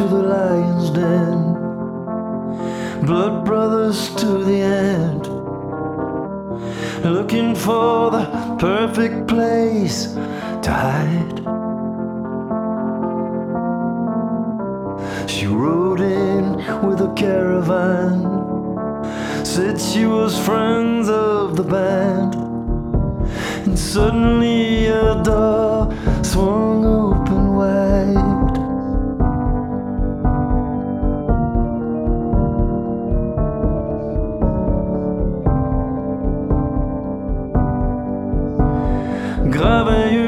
to the lion's den, blood brothers to the end, looking for the perfect place to hide. She rode in with a caravan, said she was friends of the band, and suddenly a door swung open wide. Gravé